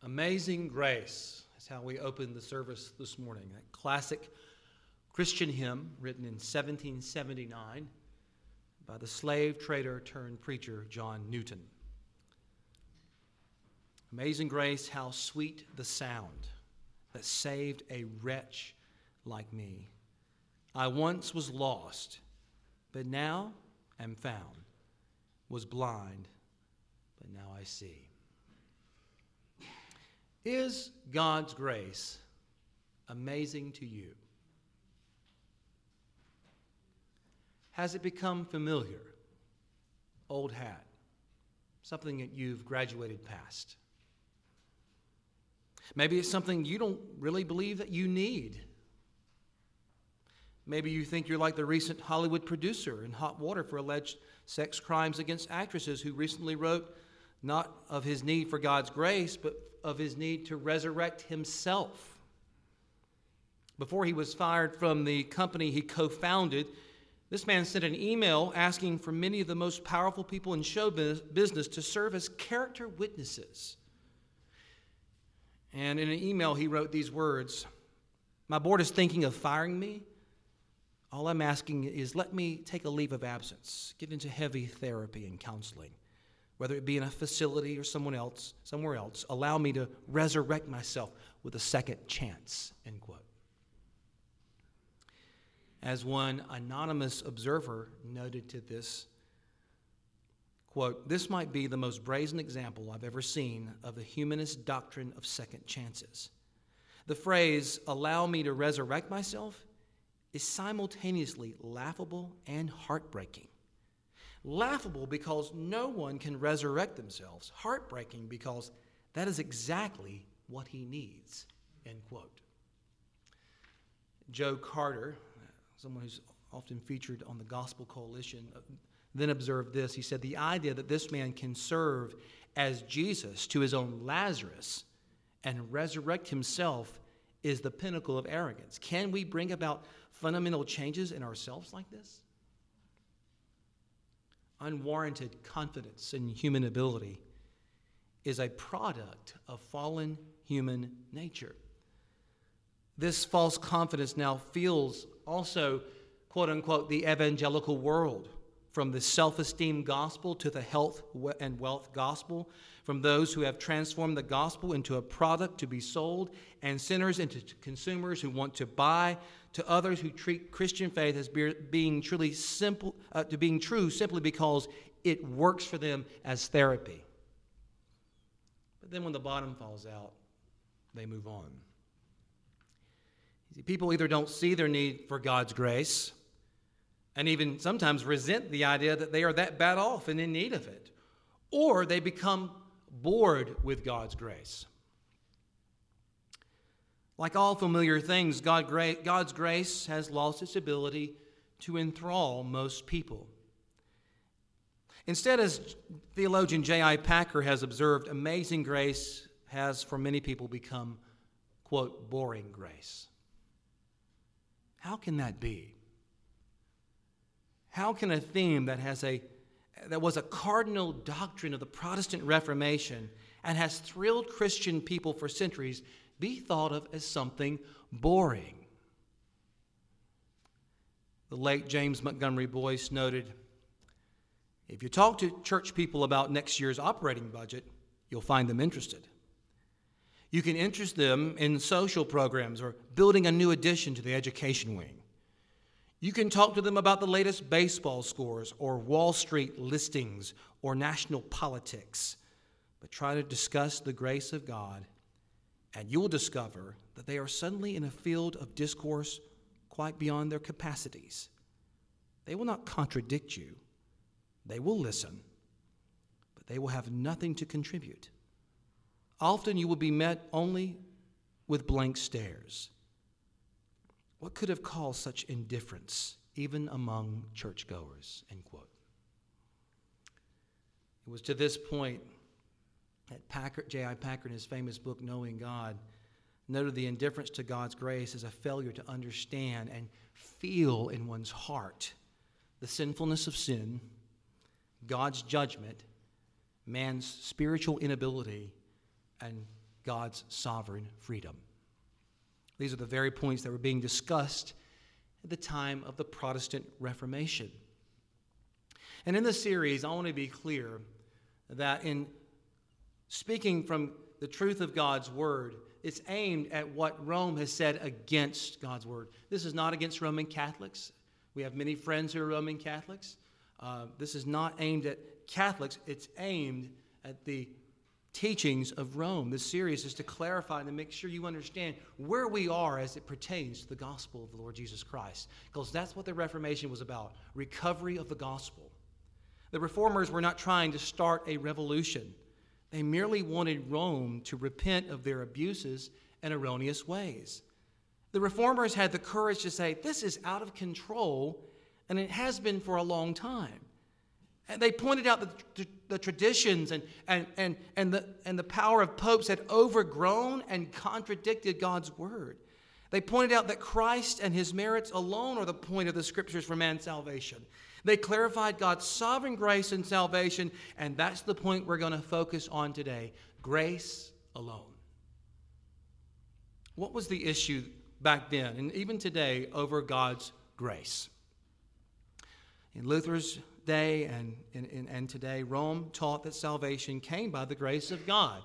Amazing Grace is how we opened the service this morning. That classic Christian hymn written in 1779 by the slave trader turned preacher John Newton. Amazing Grace, how sweet the sound that saved a wretch like me. I once was lost, but now am found, was blind, but now I see. Is God's grace amazing to you? Has it become familiar, old hat, something that you've graduated past? Maybe it's something you don't really believe that you need. Maybe you think you're like the recent Hollywood producer in Hot Water for alleged sex crimes against actresses who recently wrote not of his need for God's grace, but of his need to resurrect himself. Before he was fired from the company he co-founded, this man sent an email asking for many of the most powerful people in show business to serve as character witnesses. And in an email, he wrote these words: "My board is thinking of firing me. All I'm asking is let me take a leave of absence, get into heavy therapy and counseling, whether it be in a facility or somewhere else. Allow me to resurrect myself with a second chance," end quote. As one anonymous observer noted to this, quote, "This might be the most brazen example I've ever seen of the humanist doctrine of second chances. The phrase, 'allow me to resurrect myself,' is simultaneously laughable and heartbreaking. Laughable because no one can resurrect themselves. Heartbreaking because that is exactly what he needs," end quote. Joe Carter, someone who's often featured on the Gospel Coalition, then observed this. He said, "The idea that this man can serve as Jesus to his own Lazarus and resurrect himself is the pinnacle of arrogance. Can we bring about fundamental changes in ourselves like this?" Unwarranted confidence in human ability is a product of fallen human nature. This false confidence now fuels also, quote unquote, the evangelical world, from the self-esteem gospel to the health and wealth gospel, from those who have transformed the gospel into a product to be sold, and sinners into consumers who want to buy, to others who treat Christian faith as being true simply because it works for them as therapy. But then when the bottom falls out, they move on. People either don't see their need for God's grace, and even sometimes resent the idea that they are that bad off and in need of it, or they become bored with God's grace. Like all familiar things, God's grace has lost its ability to enthrall most people. Instead, as theologian J.I. Packer has observed, amazing grace has for many people become, quote, boring grace. How can that be? How can a theme that was a cardinal doctrine of the Protestant Reformation and has thrilled Christian people for centuries be thought of as something boring? The late James Montgomery Boyce noted, "If you talk to church people about next year's operating budget, you'll find them interested. You can interest them in social programs or building a new addition to the education wing. You can talk to them about the latest baseball scores or Wall Street listings or national politics, but try to discuss the grace of God, and you will discover that they are suddenly in a field of discourse quite beyond their capacities. They will not contradict you. They will listen, but they will have nothing to contribute. Often you will be met only with blank stares. What could have caused such indifference, even among churchgoers?" End quote. It was to this point that J.I. Packer, in his famous book, Knowing God, noted the indifference to God's grace as a failure to understand and feel in one's heart the sinfulness of sin, God's judgment, man's spiritual inability, and God's sovereign freedom. These are the very points that were being discussed at the time of the Protestant Reformation. And in this series, I want to be clear that in speaking from the truth of God's word, it's aimed at what Rome has said against God's word. This is not against Roman Catholics. We have many friends who are Roman Catholics. This is not aimed at Catholics. It's aimed at the teachings of Rome. This series is to clarify and to make sure you understand where we are as it pertains to the gospel of the Lord Jesus Christ. Because that's what the Reformation was about, recovery of the gospel. The Reformers were not trying to start a revolution. They merely wanted Rome to repent of their abuses and erroneous ways. The Reformers had the courage to say, this is out of control, and it has been for a long time. And they pointed out that the traditions and the power of popes had overgrown and contradicted God's word. They pointed out that Christ and his merits alone are the point of the scriptures for man's salvation. They clarified God's sovereign grace and salvation, and that's the point we're going to focus on today. Grace alone. What was the issue back then, and even today, over God's grace? In Luther's day and today, Rome taught that salvation came by the grace of God.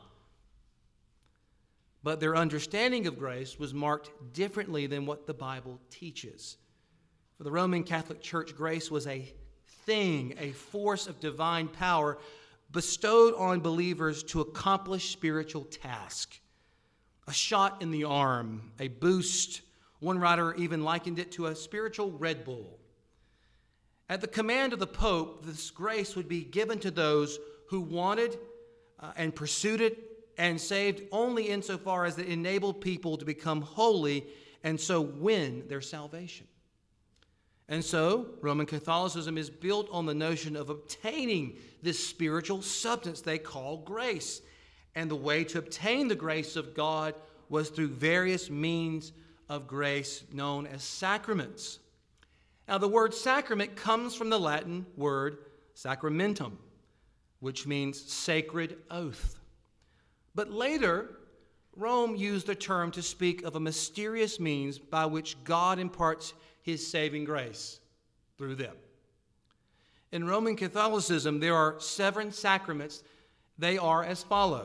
But their understanding of grace was marked differently than what the Bible teaches. For the Roman Catholic Church, grace was a thing, a force of divine power bestowed on believers to accomplish spiritual tasks. A shot in the arm, a boost. One writer even likened it to a spiritual Red Bull. At the command of the Pope, this grace would be given to those who wanted and pursued it and saved only insofar as it enabled people to become holy and so win their salvation. And so, Roman Catholicism is built on the notion of obtaining this spiritual substance they call grace. And the way to obtain the grace of God was through various means of grace known as sacraments. Now, the word sacrament comes from the Latin word sacramentum, which means sacred oath. But later, Rome used the term to speak of a mysterious means by which God imparts his saving grace through them. In Roman Catholicism, there are 7 sacraments. They are as follows.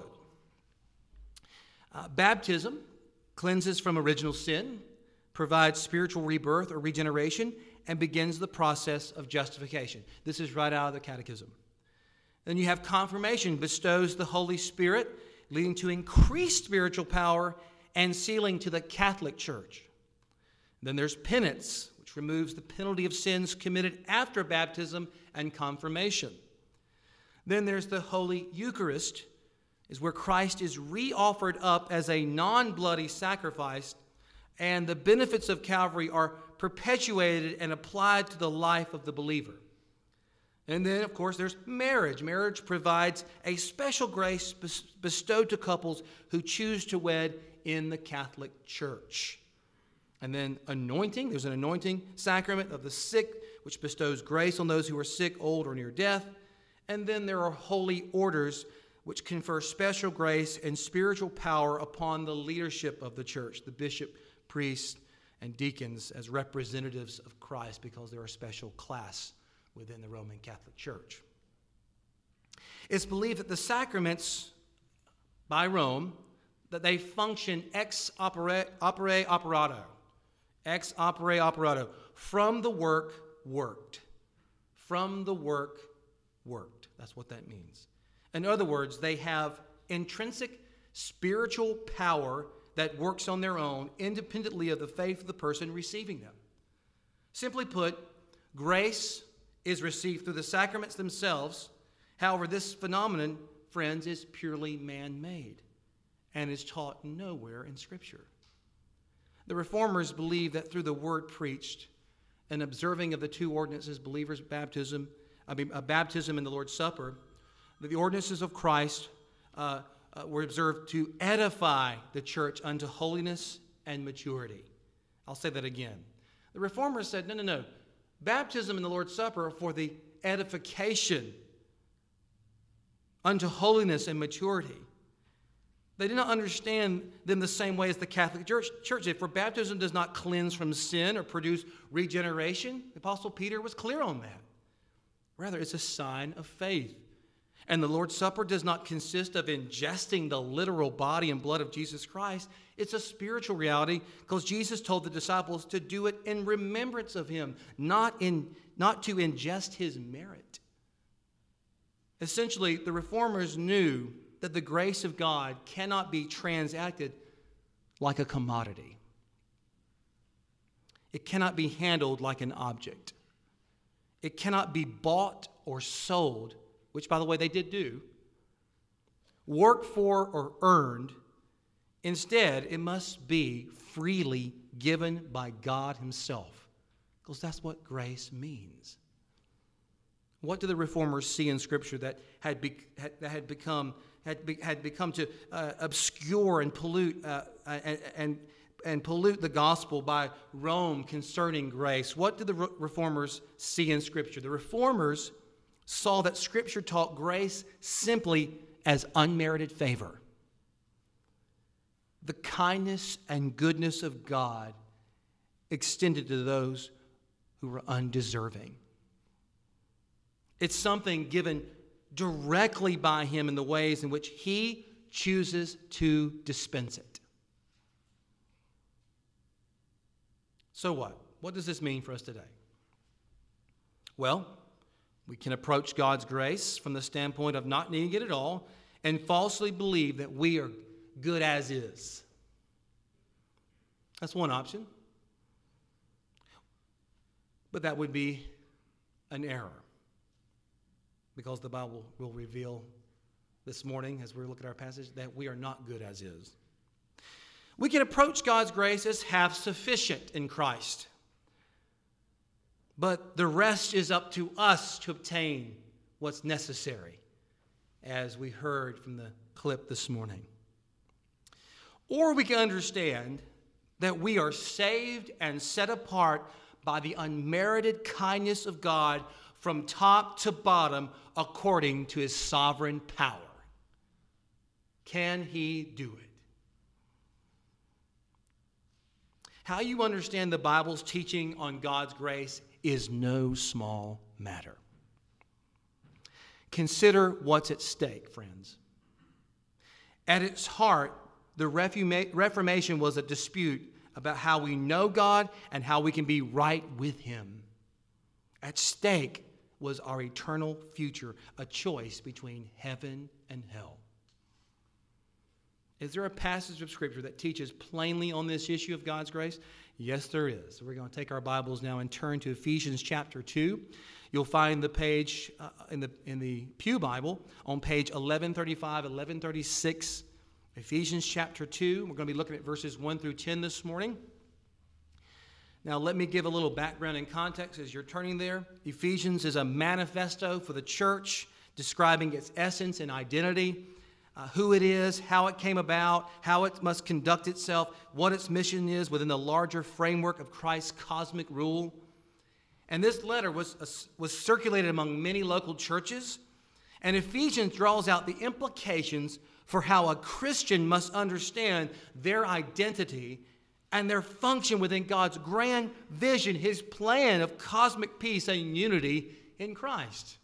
Baptism cleanses from original sin, provides spiritual rebirth or regeneration, and begins the process of justification. This is right out of the Catechism. Then you have confirmation, bestows the Holy Spirit, leading to increased spiritual power and sealing to the Catholic Church. Then there's penance, which removes the penalty of sins committed after baptism and confirmation. Then there's the Holy Eucharist, is where Christ is re-offered up as a non-bloody sacrifice, and the benefits of Calvary are perpetuated and applied to the life of the believer. And then, of course, there's marriage. Marriage provides a special grace bestowed to couples who choose to wed in the Catholic Church. And then anointing. There's an anointing sacrament of the sick, which bestows grace on those who are sick, old, or near death. And then there are holy orders, which confer special grace and spiritual power upon the leadership of the church, the bishop, priests, and deacons as representatives of Christ, because they're a special class within the Roman Catholic Church. It's believed that the sacraments by Rome, that they function ex opere operato. Ex opere operato. From the work worked. From the work worked. That's what that means. In other words, they have intrinsic spiritual power that works on their own, independently of the faith of the person receiving them. Simply put, grace is received through the sacraments themselves. However, this phenomenon, friends, is purely man-made and is taught nowhere in Scripture. The Reformers believe that through the word preached and observing of the 2 ordinances, believers' baptism, baptism and the Lord's Supper, that the ordinances of Christ were observed to edify the church unto holiness and maturity. I'll say that again. The Reformers said, no. Baptism and the Lord's Supper are for the edification unto holiness and maturity. They did not understand them the same way as the Catholic Church. For baptism does not cleanse from sin or produce regeneration, the Apostle Peter was clear on that. Rather, it's a sign of faith. And the Lord's Supper does not consist of ingesting the literal body and blood of Jesus Christ. It's a spiritual reality because Jesus told the disciples to do it in remembrance of him, not to ingest his merit. Essentially, the Reformers knew that the grace of God cannot be transacted like a commodity. It cannot be handled like an object. It cannot be bought or sold, which, by the way, they did do, worked for or earned. Instead, it must be freely given by God himself, because that's what grace means. What do the Reformers see in Scripture that had become to obscure and pollute and pollute the gospel by Rome concerning grace? What did the Reformers see in Scripture? The Reformers saw that Scripture taught grace simply as unmerited favor. The kindness and goodness of God extended to those who were undeserving. It's something given directly by him in the ways in which he chooses to dispense it. So what? What does this mean for us today? Well, we can approach God's grace from the standpoint of not needing it at all and falsely believe that we are good as is. That's one option. But that would be an error, because the Bible will reveal this morning, as we look at our passage, that we are not good as is. We can approach God's grace as half sufficient in Christ, but the rest is up to us to obtain what's necessary, as we heard from the clip this morning. Or we can understand that we are saved and set apart by the unmerited kindness of God from top to bottom according to his sovereign power. Can he do it? How you understand the Bible's teaching on God's grace is no small matter. Consider what's at stake, friends. At its heart, the Reformation was a dispute about how we know God and how we can be right with him. At stake was our eternal future, a choice between heaven and hell. Is there a passage of Scripture that teaches plainly on this issue of God's grace? Yes, there is. So we're going to take our Bibles now and turn to Ephesians chapter 2. You'll find the page in the Pew Bible on page 1135, 1136, Ephesians chapter 2. We're going to be looking at verses 1 through 10 this morning. Now, let me give a little background and context as you're turning there. Ephesians is a manifesto for the church describing its essence and identity, who it is, how it came about, how it must conduct itself, what its mission is within the larger framework of Christ's cosmic rule. And this letter was circulated among many local churches, and Ephesians draws out the implications for how a Christian must understand their identity and their function within God's grand vision, his plan of cosmic peace and unity in Christ.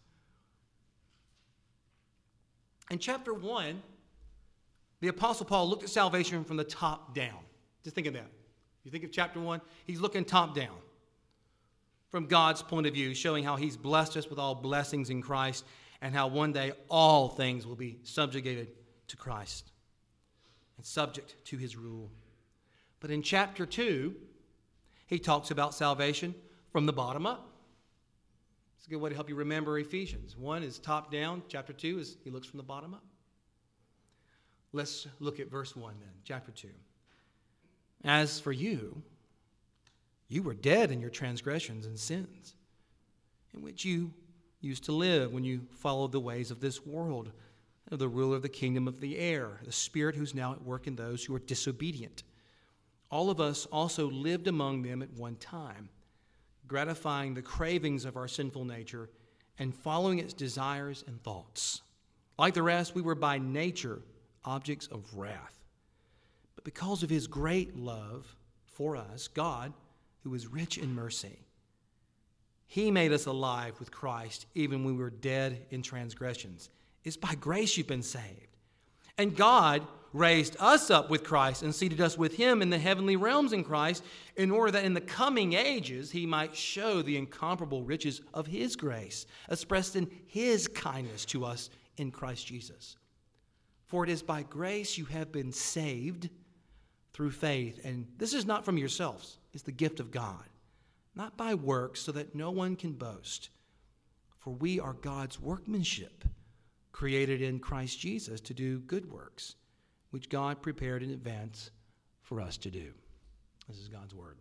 In chapter 1, the Apostle Paul looked at salvation from the top down. Just think of that. You think of chapter 1, he's looking top down from God's point of view, showing how he's blessed us with all blessings in Christ and how one day all things will be subjugated to Christ and subject to his rule. But in chapter 2, he talks about salvation from the bottom up. It's a good way to help you remember Ephesians. 1 is top down. Chapter 2 is he looks from the bottom up. Let's look at verse 1 then, chapter 2. As for you, you were dead in your transgressions and sins, in which you used to live when you followed the ways of this world, of the ruler of the kingdom of the air, the spirit who's now at work in those who are disobedient. All of us also lived among them at one time, gratifying the cravings of our sinful nature and following its desires and thoughts. Like the rest, we were by nature objects of wrath. But because of his great love for us, God, who is rich in mercy, he made us alive with Christ even when we were dead in transgressions. It's by grace you've been saved. And God raised us up with Christ and seated us with him in the heavenly realms in Christ, in order that in the coming ages he might show the incomparable riches of his grace, expressed in his kindness to us in Christ Jesus. For it is by grace you have been saved through faith. And this is not from yourselves. It's the gift of God, not by works, so that no one can boast. For we are God's workmanship, created in Christ Jesus to do good works, which God prepared in advance for us to do. This is God's word.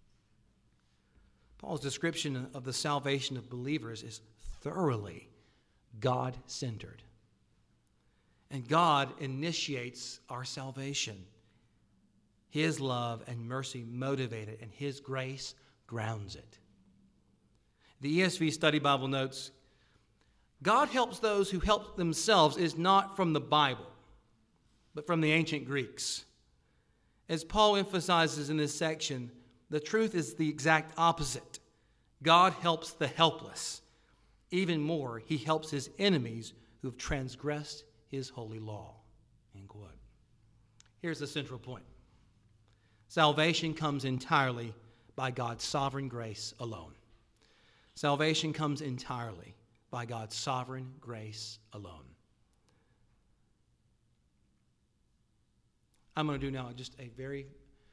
Paul's description of the salvation of believers is thoroughly God-centered. And God initiates our salvation. His love and mercy motivate it, and his grace grounds it. The ESV Study Bible notes, God helps those who help themselves is not from the Bible, but from the ancient Greeks. As Paul emphasizes in this section, the truth is the exact opposite. God helps the helpless. Even more, he helps his enemies who have transgressed his holy law. End quote. Here's the central point. Salvation comes entirely by God's sovereign grace alone. Salvation comes entirely by God's sovereign grace alone. I'm going to do now just a very,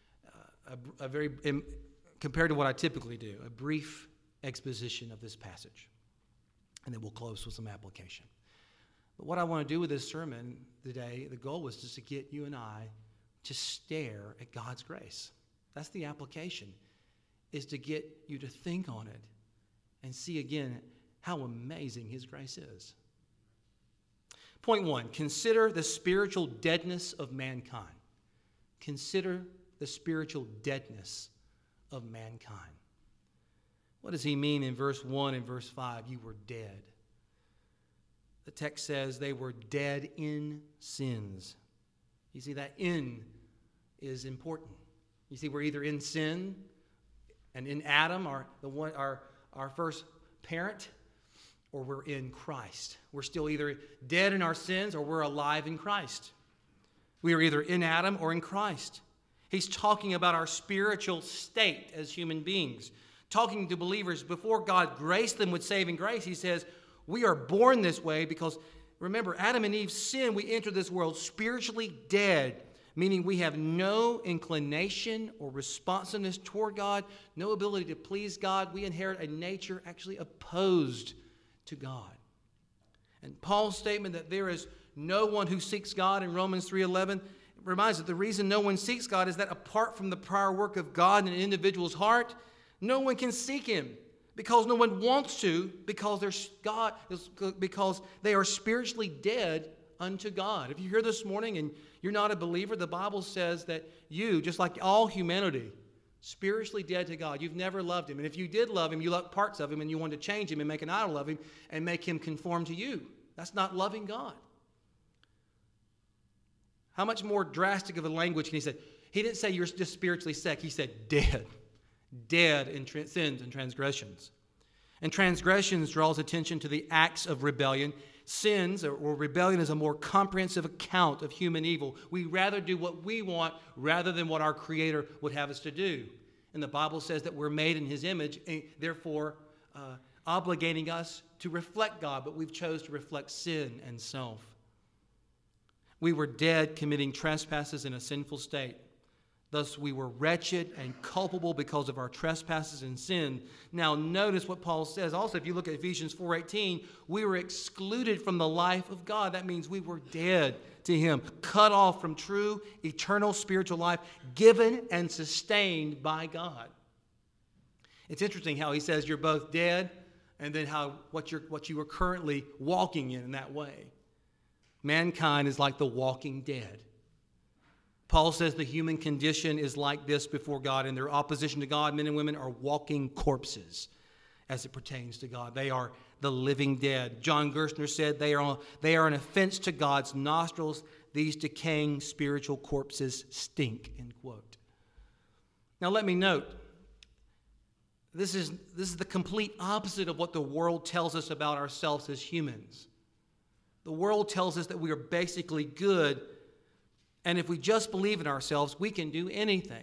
compared to what I typically do, a brief exposition of this passage. And then we'll close with some application. But what I want to do with this sermon today, the goal was just to get you and I to stare at God's grace. That's the application, is to get you to think on it and see again how amazing his grace is. Point one, consider the spiritual deadness of mankind. Consider the spiritual deadness of mankind. What does he mean in verse 1 and verse 5? You were dead. The text says they were dead in sins. You see, that "in" is important. You see, we're either in sin, and in Adam, our first parent, or we're in Christ. We're still either dead in our sins or we're alive in Christ. We are either in Adam or in Christ. He's talking about our spiritual state as human beings. Talking to believers before God graced them with saving grace, he says, we are born this way because, remember, Adam and Eve's sin, we enter this world spiritually dead, meaning we have no inclination or responsiveness toward God, no ability to please God. We inherit a nature actually opposed to God. And Paul's statement that there is no one who seeks God in Romans 3:11 reminds us that the reason no one seeks God is that apart from the prior work of God in an individual's heart, no one can seek him because no one wants to, because they are spiritually dead unto God. If you're here this morning and you're not a believer, the Bible says that you, just like all humanity, spiritually dead to God. You've never loved him. And if you did love him, you loved parts of him and you wanted to change him and make an idol of him and make him conform to you. That's not loving God. How much more drastic of a language can he say? He didn't say you're just spiritually sick. He said dead. Dead in sins and transgressions. And transgressions draws attention to the acts of rebellion. Sins or rebellion is a more comprehensive account of human evil. We rather do what we want rather than what our Creator would have us to do. And the Bible says that we're made in his image, therefore obligating us to reflect God, but we've chose to reflect sin and self. We were dead, committing trespasses in a sinful state. Thus we were wretched and culpable because of our trespasses and sin. Now notice what Paul says. Also, if you look at Ephesians 4:18, we were excluded from the life of God. That means we were dead to him, cut off from true, eternal spiritual life, given and sustained by God. It's interesting how he says you're both dead, and then what you are currently walking in that way. Mankind is like the walking dead. Paul says the human condition is like this before God. In their opposition to God, men and women are walking corpses as it pertains to God. They are the living dead. John Gerstner said they are an offense to God's nostrils. These decaying spiritual corpses stink, end quote. Now let me note, this is the complete opposite of what the world tells us about ourselves as humans. The world tells us that we are basically good, and if we just believe in ourselves, we can do anything.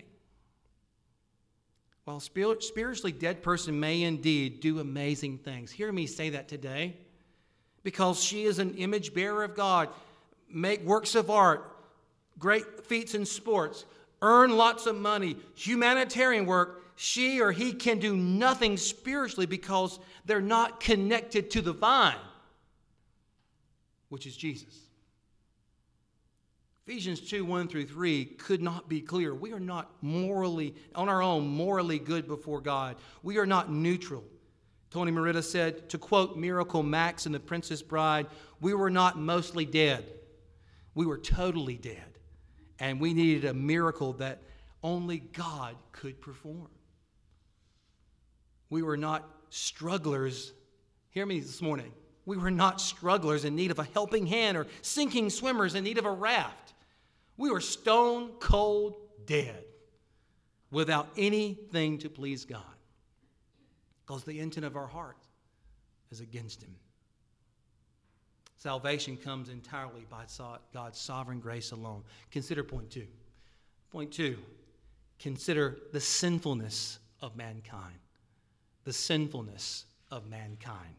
While a spiritually dead person may indeed do amazing things. Hear me say that today. Because she is an image bearer of God, make works of art, great feats in sports, earn lots of money, humanitarian work, she or he can do nothing spiritually because they're not connected to the vine, which is Jesus. Ephesians 2:1-3 could not be clearer. We are not morally, on our own, morally good before God. We are not neutral. Tony Merida said, to quote Miracle Max in The Princess Bride, we were not mostly dead. We were totally dead. And we needed a miracle that only God could perform. We were not strugglers. Hear me this morning. We were not strugglers in need of a helping hand or sinking swimmers in need of a raft. We were stone cold dead without anything to please God because the intent of our heart is against Him. Salvation comes entirely by God's sovereign grace alone. Consider point 2. Point 2, consider the sinfulness of mankind. The sinfulness of mankind.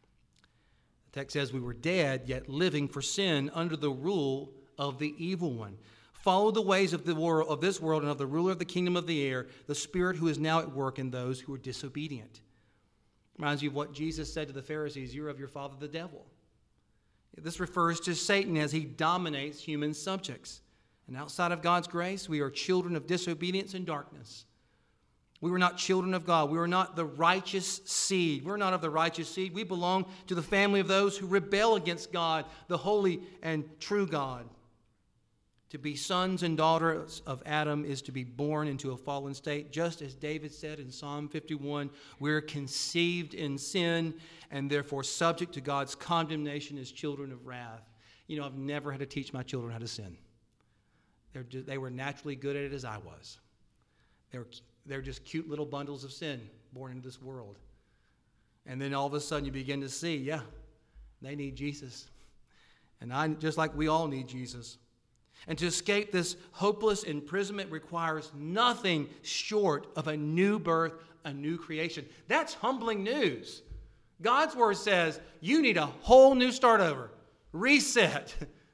The text says we were dead, yet living for sin under the rule of the evil one. Follow the ways of this world and of the ruler of the kingdom of the air, the spirit who is now at work in those who are disobedient. Reminds you of what Jesus said to the Pharisees, you're of your father the devil. This refers to Satan as he dominates human subjects. And outside of God's grace, we are children of disobedience and darkness. We were not children of God. We were not the righteous seed. We're not of the righteous seed. We belong to the family of those who rebel against God, the holy and true God. To be sons and daughters of Adam is to be born into a fallen state. Just as David said in Psalm 51, we're conceived in sin and therefore subject to God's condemnation as children of wrath. You know, I've never had to teach my children how to sin. They were naturally good at it as I was. They're just cute little bundles of sin born into this world. And then all of a sudden you begin to see, yeah, they need Jesus. And just like we all need Jesus. And to escape this hopeless imprisonment requires nothing short of a new birth, a new creation. That's humbling news. God's word says you need a whole new start over, reset.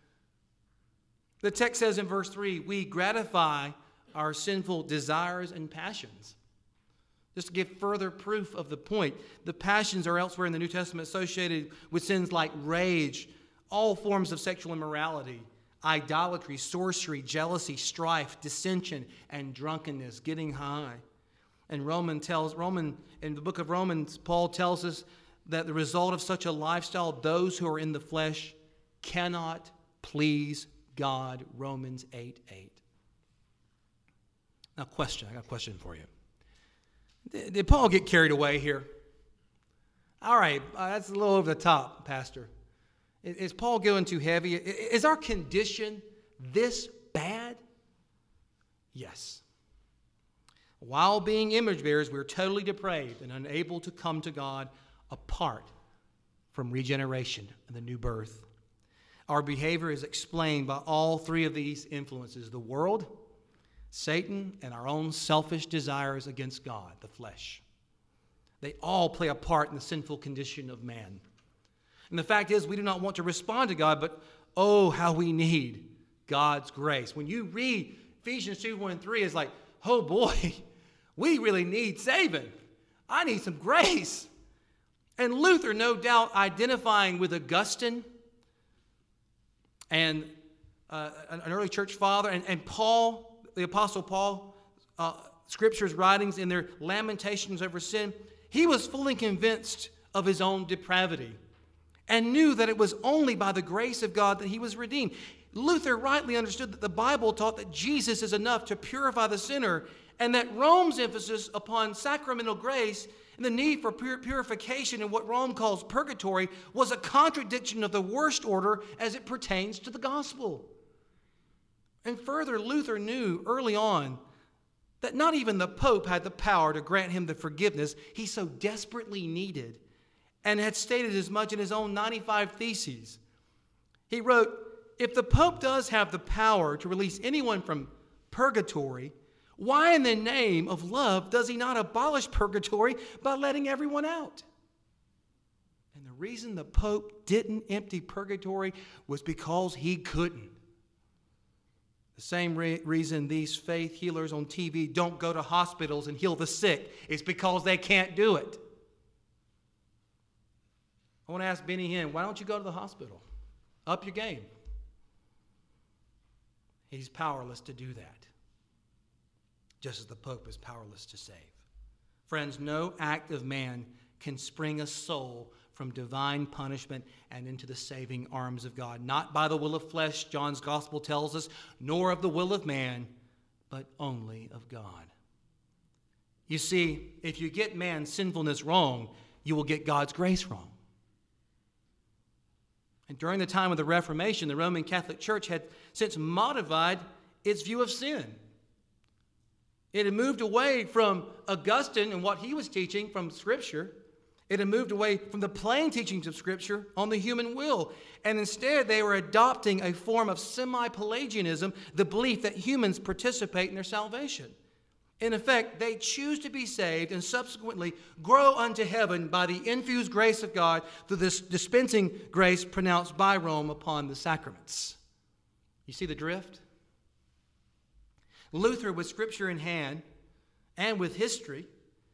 The text says in verse 3, we gratify our sinful desires and passions. Just to give further proof of the point, the passions are elsewhere in the New Testament associated with sins like rage, all forms of sexual immorality, idolatry, sorcery, jealousy, strife, dissension, and drunkenness, getting high. And in the book of Romans, Paul tells us that the result of such a lifestyle, those who are in the flesh cannot please God. Romans 8:8. Now, I got a question for you. Did Paul get carried away here? All right, that's a little over the top, Pastor. Is Paul going too heavy? Is our condition this bad? Yes. While being image bearers, we're totally depraved and unable to come to God apart from regeneration and the new birth. Our behavior is explained by all three of these influences: the world, Satan, and our own selfish desires against God, the flesh. They all play a part in the sinful condition of man. And the fact is, we do not want to respond to God, but oh, how we need God's grace. When you read Ephesians 2:1-3, it's like, oh boy, we really need saving. I need some grace. And Luther, no doubt, identifying with Augustine and an early church father, and Paul, the Apostle Paul, Scripture's writings in their lamentations over sin, he was fully convinced of his own depravity and knew that it was only by the grace of God that he was redeemed. Luther rightly understood that the Bible taught that Jesus is enough to purify the sinner, and that Rome's emphasis upon sacramental grace and the need for purification in what Rome calls purgatory was a contradiction of the worst order as it pertains to the gospel. And further, Luther knew early on that not even the Pope had the power to grant him the forgiveness he so desperately needed, and had stated as much in his own 95 Theses. He wrote, "If the Pope does have the power to release anyone from purgatory, why in the name of love does he not abolish purgatory by letting everyone out?" And the reason the Pope didn't empty purgatory was because he couldn't. The same reason these faith healers on TV don't go to hospitals and heal the sick is because they can't do it. I want to ask Benny Hinn, why don't you go to the hospital? Up your game. He's powerless to do that, just as the Pope is powerless to save. Friends, no act of man can spring a soul from divine punishment and into the saving arms of God. Not by the will of flesh, John's gospel tells us, nor of the will of man, but only of God. You see, if you get man's sinfulness wrong, you will get God's grace wrong. And during the time of the Reformation, the Roman Catholic Church had since modified its view of sin. It had moved away from Augustine and what he was teaching from Scripture. It had moved away from the plain teachings of Scripture on the human will. And instead, they were adopting a form of semi-Pelagianism, the belief that humans participate in their salvation. In effect, they choose to be saved and subsequently grow unto heaven by the infused grace of God through this dispensing grace pronounced by Rome upon the sacraments. You see the drift? Luther, with Scripture in hand and with history,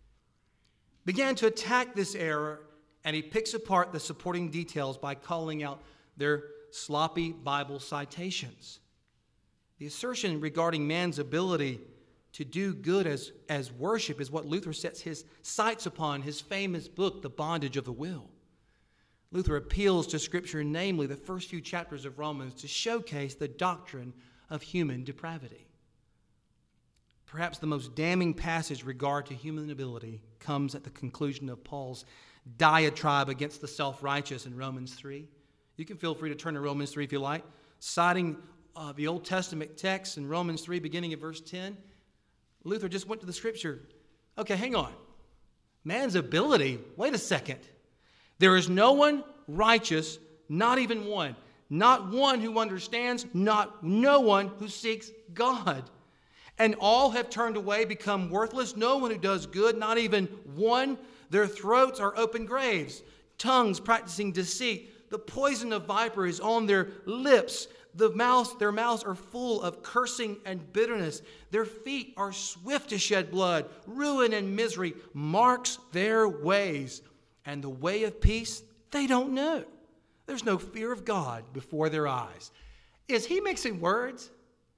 began to attack this error, and he picks apart the supporting details by calling out their sloppy Bible citations. The assertion regarding man's ability to do good as worship is what Luther sets his sights upon, his famous book, The Bondage of the Will. Luther appeals to Scripture, namely the first few chapters of Romans, to showcase the doctrine of human depravity. Perhaps the most damning passage regard to human ability comes at the conclusion of Paul's diatribe against the self-righteous in Romans 3. You can feel free to turn to Romans 3 if you like. Citing the Old Testament text in Romans 3, beginning at verse 10, Luther just went to the Scripture. Okay, hang on. Man's ability, wait a second. There is no one righteous, not even one. Not one who understands, no one who seeks God. And all have turned away, become worthless. No one who does good, not even one. Their throats are open graves, tongues practicing deceit. The poison of viper is on their lips. Their mouths are full of cursing and bitterness. Their feet are swift to shed blood. Ruin and misery marks their ways. And the way of peace, they don't know. There's no fear of God before their eyes. Is he mixing words?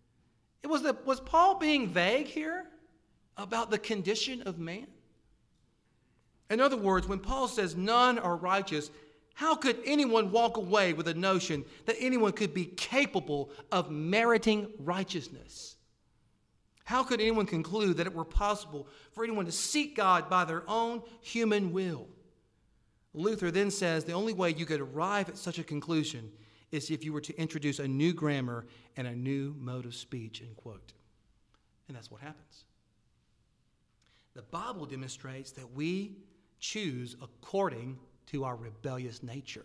Was Paul being vague here about the condition of man? In other words, when Paul says none are righteous, how could anyone walk away with the notion that anyone could be capable of meriting righteousness? How could anyone conclude that it were possible for anyone to seek God by their own human will? Luther then says the only way you could arrive at such a conclusion is if you were to introduce a new grammar and a new mode of speech, end quote. And that's what happens. The Bible demonstrates that we choose according to our rebellious nature.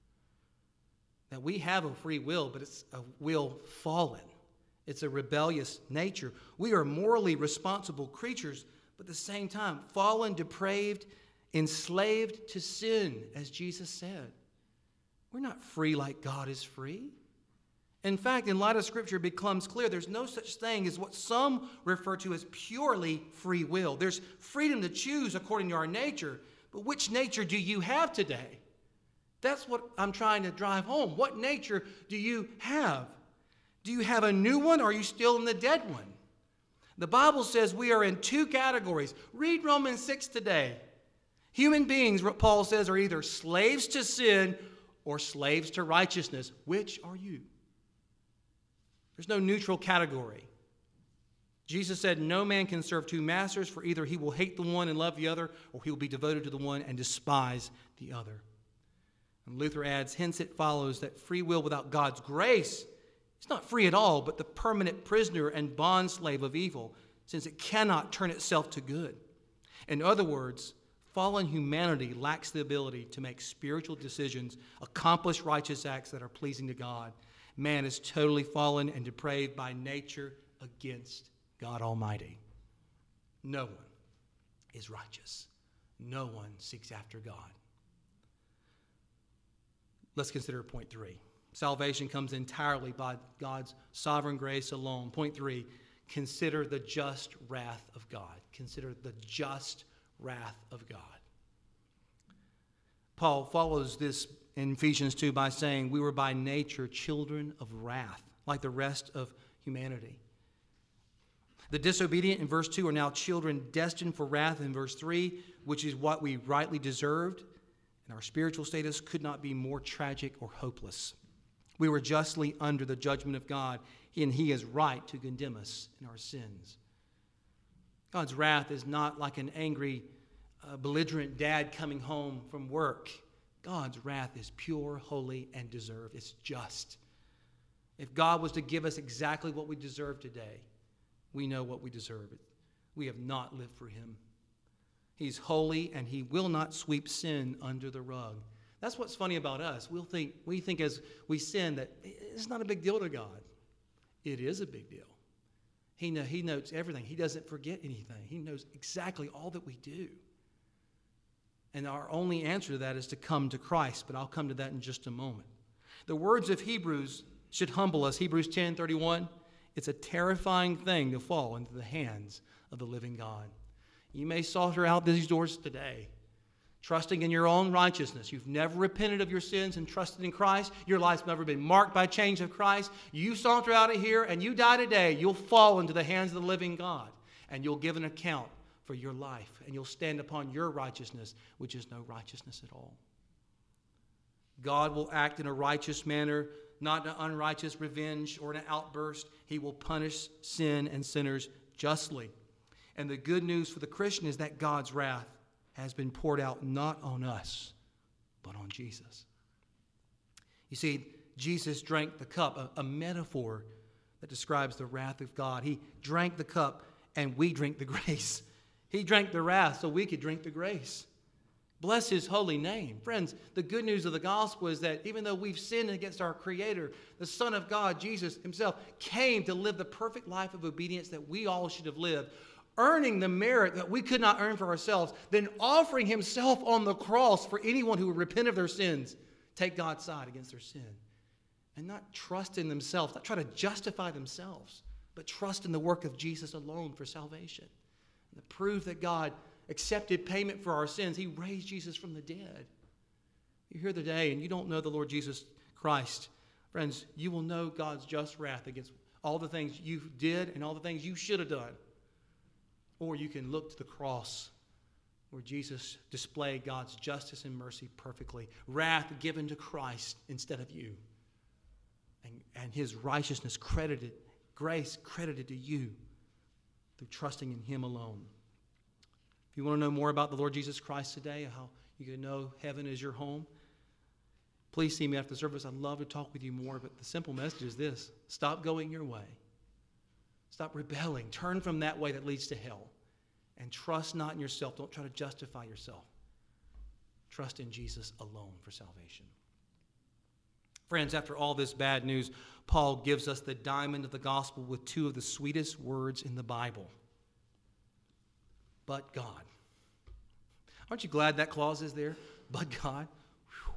That we have a free will, but it's a will fallen. It's a rebellious nature. We are morally responsible creatures, but at the same time, fallen, depraved, enslaved to sin, as Jesus said. We're not free like God is free. In fact, in light of Scripture, it becomes clear there's no such thing as what some refer to as purely free will. There's freedom to choose according to our nature, but which nature do you have today? That's what I'm trying to drive home. What nature do you have? Do you have a new one, or are you still in the dead one? The Bible says we are in two categories. Read Romans 6 today. Human beings, Paul says, are either slaves to sin or slaves to righteousness. Which are you? There's no neutral category. Jesus said, no man can serve two masters, for either he will hate the one and love the other, or he will be devoted to the one and despise the other. And Luther adds, hence it follows that free will without God's grace It's not free at all, but the permanent prisoner and bondslave of evil, since it cannot turn itself to good. In other words, fallen humanity lacks the ability to make spiritual decisions, accomplish righteous acts that are pleasing to God. Man is totally fallen and depraved by nature against God Almighty. No one is righteous. No one seeks after God. Let's consider point 3. Salvation comes entirely by God's sovereign grace alone. Point 3, consider the just wrath of God. Consider the just wrath of God. Paul follows this in Ephesians 2 by saying, we were by nature children of wrath, like the rest of humanity. The disobedient in verse 2 are now children destined for wrath in verse 3, which is what we rightly deserved, and our spiritual status could not be more tragic or hopeless. We were justly under the judgment of God, and He is right to condemn us in our sins. God's wrath is not like an angry, belligerent dad coming home from work. God's wrath is pure, holy, and deserved. It's just. If God was to give us exactly what we deserve today, we know what we deserve. We have not lived for Him. He's holy, and He will not sweep sin under the rug. That's what's funny about us. We think as we sin that it's not a big deal to God. It is a big deal. He knows everything. He doesn't forget anything. He knows exactly all that we do. And our only answer to that is to come to Christ, but I'll come to that in just a moment. The words of Hebrews should humble us. Hebrews 10:31, it's a terrifying thing to fall into the hands of the living God. You may saunter out these doors today, trusting in your own righteousness. You've never repented of your sins and trusted in Christ. Your life's never been marked by change of Christ. You saunter out of here and you die today, you'll fall into the hands of the living God, and you'll give an account for your life, and you'll stand upon your righteousness, which is no righteousness at all. God will act in a righteous manner, not in an unrighteous revenge or in an outburst. He will punish sin and sinners justly. And the good news for the Christian is that God's wrath has been poured out not on us, but on Jesus. You see, Jesus drank the cup, a metaphor that describes the wrath of God. He drank the cup, and we drink the grace. He drank the wrath so we could drink the grace. Bless His holy name. Friends, the good news of the gospel is that even though we've sinned against our Creator, the Son of God, Jesus Himself, came to live the perfect life of obedience that we all should have lived, earning the merit that we could not earn for ourselves, then offering Himself on the cross for anyone who would repent of their sins, take God's side against their sin, and not trust in themselves, not try to justify themselves, but trust in the work of Jesus alone for salvation. And the proof that God accepted payment for our sins, He raised Jesus from the dead. You're here today and you don't know the Lord Jesus Christ. Friends, you will know God's just wrath against all the things you did and all the things you should have done. Or you can look to the cross where Jesus displayed God's justice and mercy perfectly. Wrath given to Christ instead of you. And His righteousness credited, grace credited to you through trusting in Him alone. If you want to know more about the Lord Jesus Christ today, how you can know heaven is your home, please see me after the service. I'd love to talk with you more, but the simple message is this: stop going your way. Stop rebelling. Turn from that way that leads to hell. And trust not in yourself. Don't try to justify yourself. Trust in Jesus alone for salvation. Friends, after all this bad news, Paul gives us the diamond of the gospel with two of the sweetest words in the Bible. But God. Aren't you glad that clause is there? But God. Whew.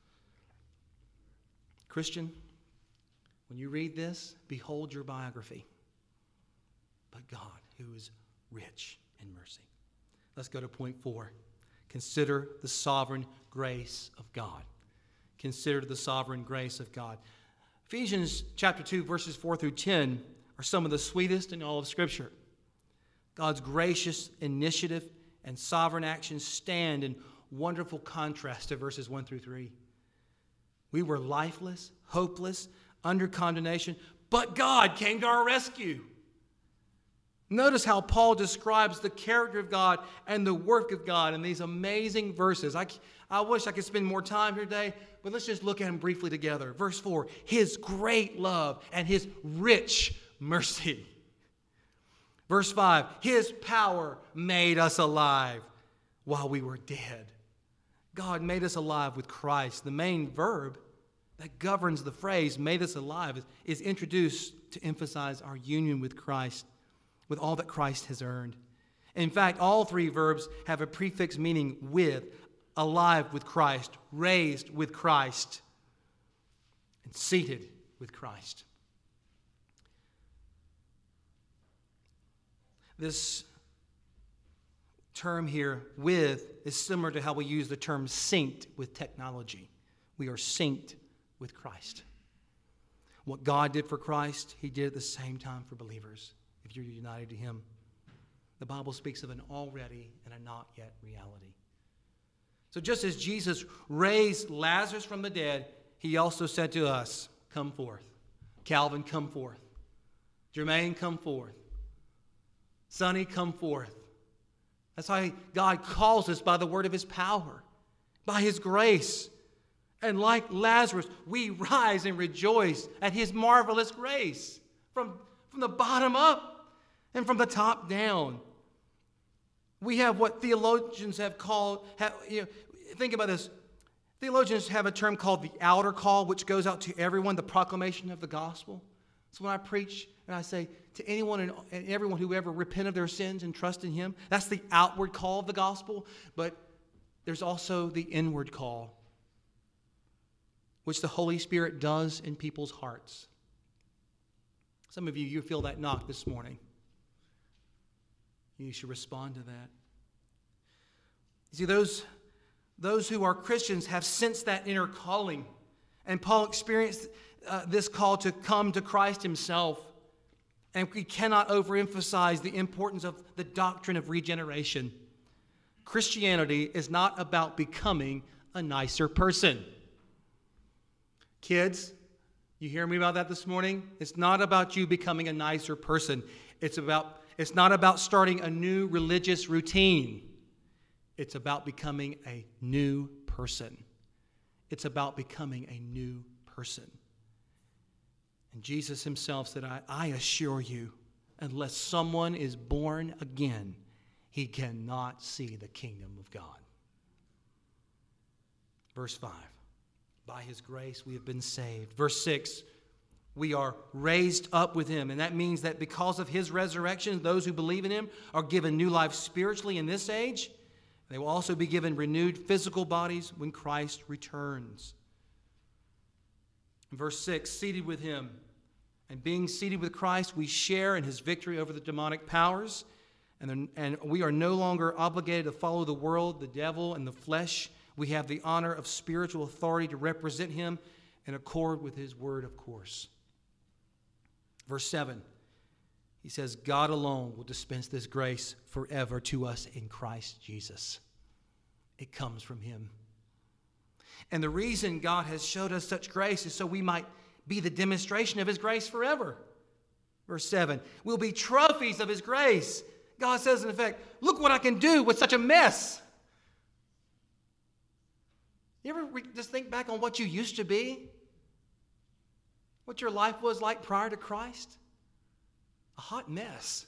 Christian, when you read this, behold your biography. But God, who is rich in mercy. Let's go to point 4. Consider the sovereign grace of God. Consider the sovereign grace of God. Ephesians chapter 2, verses 4 through 10 are some of the sweetest in all of Scripture. God's gracious initiative and sovereign actions stand in wonderful contrast to verses 1 through 3. We were lifeless, hopeless, under condemnation, but God came to our rescue. Notice how Paul describes the character of God and the work of God in these amazing verses. I wish I could spend more time here today, but let's just look at them briefly together. Verse 4, his great love and his rich mercy. Verse 5, his power made us alive while we were dead. God made us alive with Christ. The main verb that governs the phrase made us alive is introduced to emphasize our union with Christ, with all that Christ has earned. In fact, all three verbs have a prefix meaning with, alive with Christ, raised with Christ, and seated with Christ. This term here, with, is similar to how we use the term synced with technology. We are synced with Christ. What God did for Christ, he did at the same time for believers, if you're united to him. The Bible speaks of an already and a not yet reality. So just as Jesus raised Lazarus from the dead, he also said to us, come forth. Calvin, come forth. Jermaine, come forth. Sonny, come forth. That's why God calls us by the word of his power, by his grace. And like Lazarus, we rise and rejoice at his marvelous grace from the bottom up and from the top down. We have what theologians have called, think about this. Theologians have a term called the outer call, which goes out to everyone, the proclamation of the gospel. So when I preach and I say to anyone and everyone who ever repent of their sins and trust in him, that's the outward call of the gospel. But there's also the inward call, which the Holy Spirit does in people's hearts. Some of you feel that knock this morning. You should respond to that. You see, those who are Christians have sensed that inner calling. And Paul experienced this call to come to Christ himself. And we cannot overemphasize the importance of the doctrine of regeneration. Christianity is not about becoming a nicer person. Kids, you hear me about that this morning? It's not about you becoming a nicer person. It's not about starting a new religious routine. It's about becoming a new person. It's about becoming a new person. And Jesus himself said, I assure you, unless someone is born again, he cannot see the kingdom of God. Verse 5, by his grace we have been saved. Verse 6, we are raised up with him. And that means that because of his resurrection, those who believe in him are given new life spiritually in this age. They will also be given renewed physical bodies when Christ returns. In verse 6, seated with him. And being seated with Christ, we share in his victory over the demonic powers. And we are no longer obligated to follow the world, the devil, and the flesh. We have the honor of spiritual authority to represent him in accord with his word, of course. Verse 7, he says, God alone will dispense this grace forever to us in Christ Jesus. It comes from him. And the reason God has showed us such grace is so we might be the demonstration of his grace forever. Verse 7, we'll be trophies of his grace. God says, in effect, look what I can do with such a mess. You ever just think back on what you used to be? What your life was like prior to Christ? A hot mess.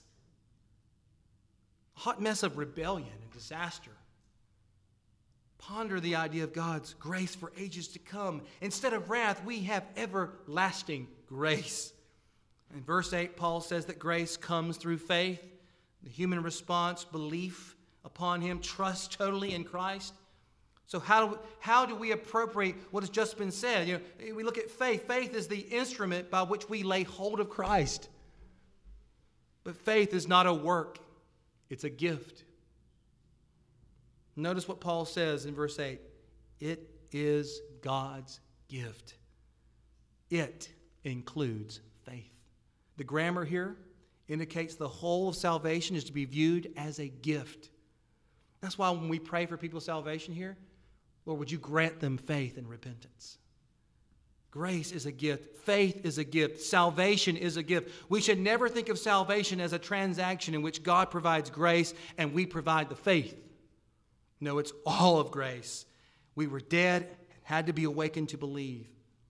A hot mess of rebellion and disaster. Ponder the idea of God's grace for ages to come. Instead of wrath, we have everlasting grace. In verse 8, Paul says that grace comes through faith, the human response, belief upon him, trust totally in Christ. So how do we appropriate what has just been said? We look at faith. Faith is the instrument by which we lay hold of Christ. But faith is not a work. It's a gift. Notice what Paul says in verse 8. It is God's gift. It includes faith. The grammar here indicates the whole of salvation is to be viewed as a gift. That's why when we pray for people's salvation here, Lord, would you grant them faith and repentance? Grace is a gift. Faith is a gift. Salvation is a gift. We should never think of salvation as a transaction in which God provides grace and we provide the faith. No, it's all of grace. We were dead, had to be awakened to believe.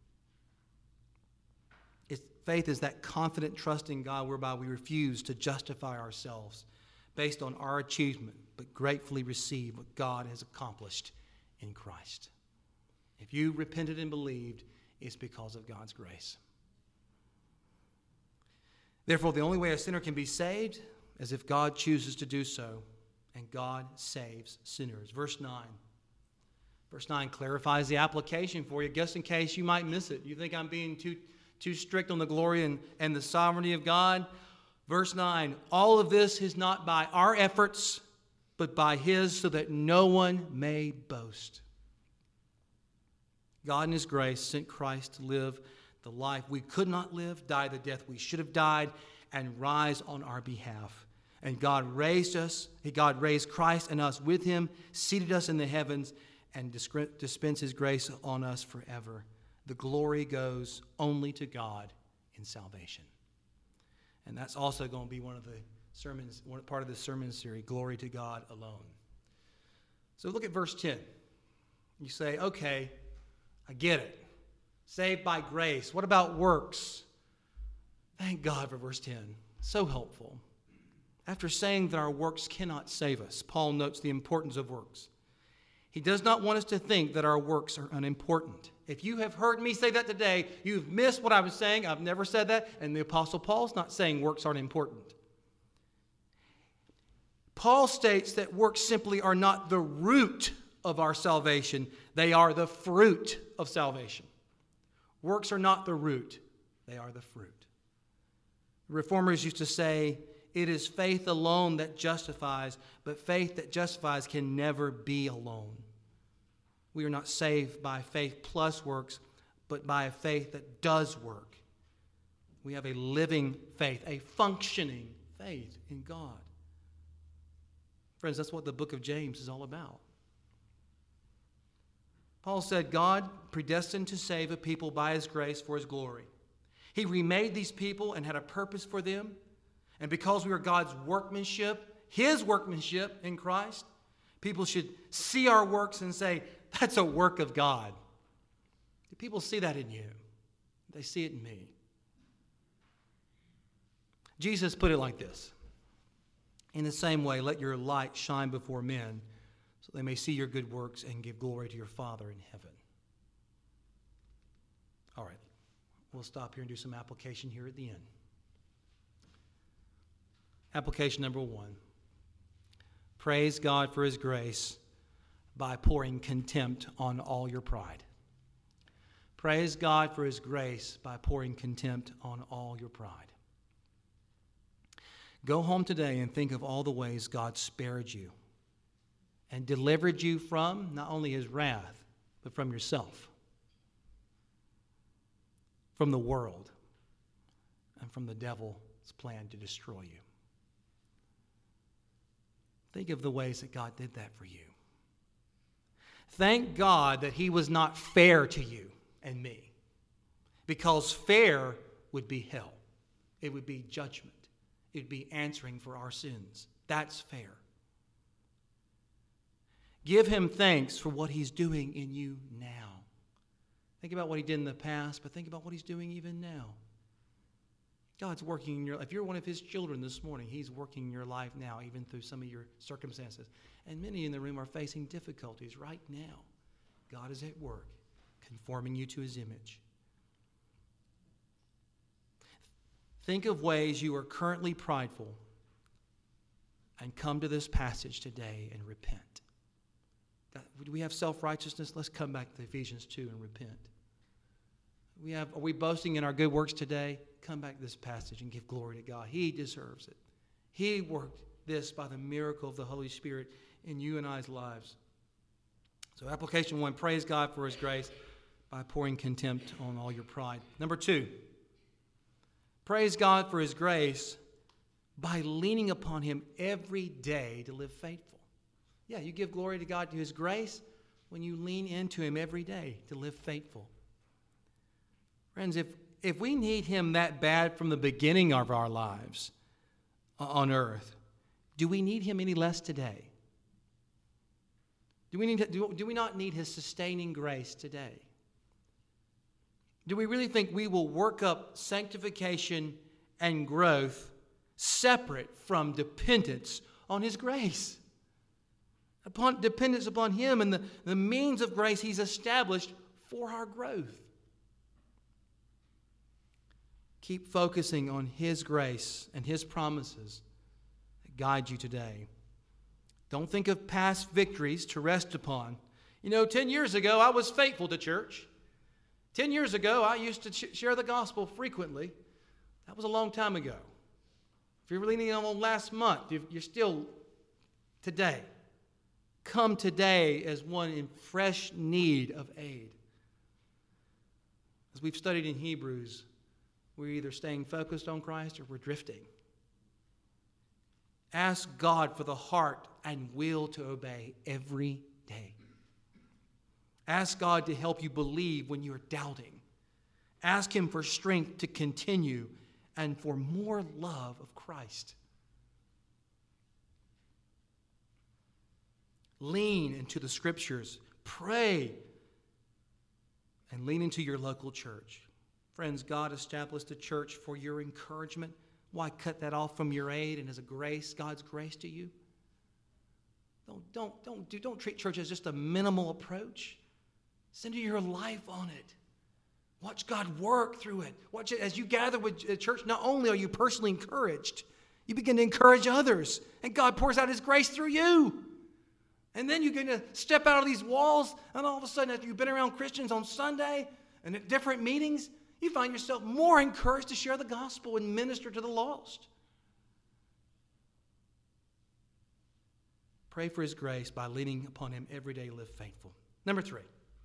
Faith is that confident trust in God whereby we refuse to justify ourselves based on our achievement, but gratefully receive what God has accomplished in Christ. If you repented and believed, it's because of God's grace. Therefore, the only way a sinner can be saved is if God chooses to do so, and God saves sinners. Verse 9. Verse 9 clarifies the application for you, just in case you might miss it. You think I'm being too strict on the glory and the sovereignty of God? Verse 9, all of this is not by our efforts, but by His, so that no one may boast. God in His grace sent Christ to live the life we could not live, die the death we should have died, and rise on our behalf. And God raised us, God raised Christ and us with Him, seated us in the heavens, and dispensed His grace on us forever. The glory goes only to God in salvation. And that's also going to be one of the sermons, part of the sermon series, Glory to God Alone. So look at verse 10. You say, okay, I get it. Saved by grace. What about works? Thank God for verse 10. So helpful. After saying that our works cannot save us, Paul notes the importance of works. He does not want us to think that our works are unimportant. If you have heard me say that today, you've missed what I was saying. I've never said that. And the Apostle Paul's not saying works aren't important. Paul states that works simply are not the root of our salvation. They are the fruit of salvation. Works are not the root. They are the fruit. The Reformers used to say, it is faith alone that justifies, but faith that justifies can never be alone. We are not saved by faith plus works, but by a faith that does work. We have a living faith, a functioning faith in God. Friends, that's what the book of James is all about. Paul said, God predestined to save a people by His grace for His glory. He remade these people and had a purpose for them. And because we are God's workmanship, His workmanship in Christ, people should see our works and say, that's a work of God. Do people see that in you? They see it in me. Jesus put it like this. In the same way, let your light shine before men, so they may see your good works and give glory to your Father in heaven. All right, we'll stop here and do some application here at the end. Application number 1. Praise God for His grace by pouring contempt on all your pride. Praise God for His grace by pouring contempt on all your pride. Go home today and think of all the ways God spared you and delivered you from not only His wrath, but from yourself, from the world, and from the devil's plan to destroy you. Think of the ways that God did that for you. Thank God that He was not fair to you and me, because fair would be hell. It would be judgment. It would be answering for our sins. That's fair. Give Him thanks for what He's doing in you now. Think about what He did in the past, but think about what He's doing even now. God's working in your life. If you're one of His children this morning, He's working in your life now, even through some of your circumstances. And many in the room are facing difficulties right now. God is at work, conforming you to His image. Think of ways you are currently prideful and come to this passage today and repent. Do we have self-righteousness? Let's come back to Ephesians 2 and repent. Are we boasting in our good works today? Come back to this passage and give glory to God. He deserves it. He worked this by the miracle of the Holy Spirit in you and I's lives. So application 1, praise God for His grace by pouring contempt on all your pride. Number 2, praise God for His grace by leaning upon Him every day to live faithful. Yeah, you give glory to God, to His grace, when you lean into Him every day to live faithful. Friends, if we need him that bad from the beginning of our lives on earth, do we need him any less today? Do we not need his sustaining grace today? Do we really think we will work up sanctification and growth separate from dependence on his grace? Upon dependence upon him and the means of grace he's established for our growth. Keep focusing on his grace and his promises that guide you today. Don't think of past victories to rest upon. 10 years ago, I was faithful to church. 10 years ago, I used to share the gospel frequently. That was a long time ago. If you're leaning on last month, you're still today. Come today as one in fresh need of aid. As we've studied in Hebrews, we're either staying focused on Christ or we're drifting. Ask God for the heart and will to obey every day. Ask God to help you believe when you're doubting. Ask him for strength to continue and for more love of Christ. Lean into the Scriptures. Pray. And lean into your local church. Friends, God established the church for your encouragement. Why cut that off from your aid and as a grace, God's grace to you? Don't treat church as just a minimal approach. Center your life on it. Watch God work through it. Watch it as you gather with a church. Not only are you personally encouraged, you begin to encourage others, and God pours out his grace through you. And then you're going to step out of these walls, and all of a sudden, after you've been around Christians on Sunday and at different meetings, you find yourself more encouraged to share the gospel and minister to the lost. Pray for his grace by leaning upon him every day. Live faithful. Number 3.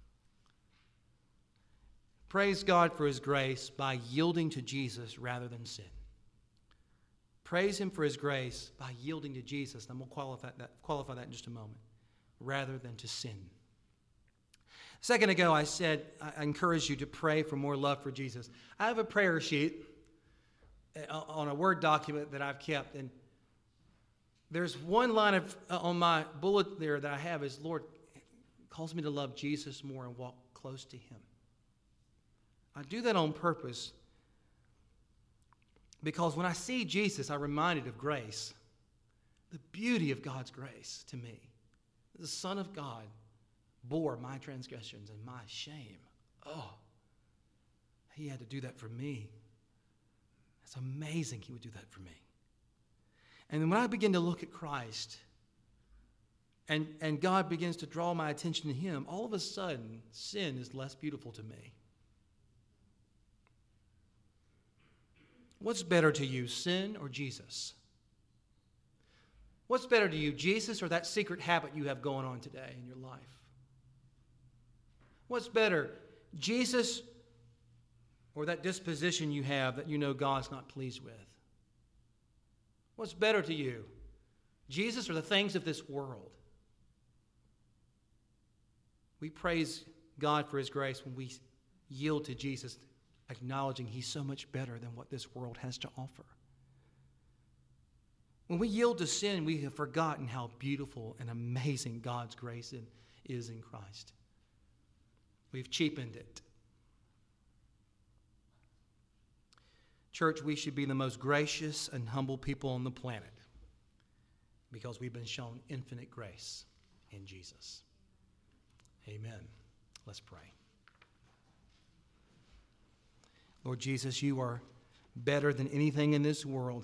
Praise God for his grace by yielding to Jesus rather than sin. Praise him for his grace by yielding to Jesus. And I'm going to qualify that in just a moment. Rather than to sin. A second ago, I said I encourage you to pray for more love for Jesus. I have a prayer sheet on a Word document that I've kept, and there's one line on my bullet there that I have is, Lord, calls me to love Jesus more and walk close to him. I do that on purpose because when I see Jesus, I'm reminded of grace, the beauty of God's grace to me. The Son of God bore my transgressions and my shame. Oh, he had to do that for me. It's amazing he would do that for me. And then when I begin to look at Christ and God begins to draw my attention to him, all of a sudden, sin is less beautiful to me. What's better to you, sin or Jesus? What's better to you, Jesus or that secret habit you have going on today in your life? What's better, Jesus or that disposition you have that you know God's not pleased with? What's better to you, Jesus or the things of this world? We praise God for his grace when we yield to Jesus, acknowledging he's so much better than what this world has to offer. When we yield to sin, we have forgotten how beautiful and amazing God's grace is in Christ. We've cheapened it. Church, we should be the most gracious and humble people on the planet because we've been shown infinite grace in Jesus. Amen. Let's pray. Lord Jesus, you are better than anything in this world.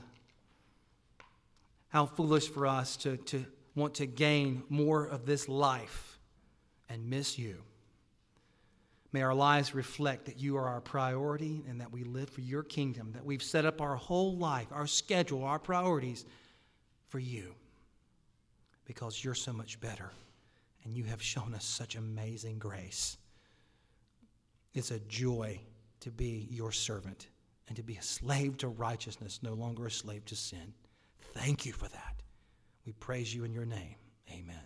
How foolish for us to want to gain more of this life and miss you. May our lives reflect that you are our priority and that we live for your kingdom, that we've set up our whole life, our schedule, our priorities for you because you're so much better and you have shown us such amazing grace. It's a joy to be your servant and to be a slave to righteousness, no longer a slave to sin. Thank you for that. We praise you in your name. Amen.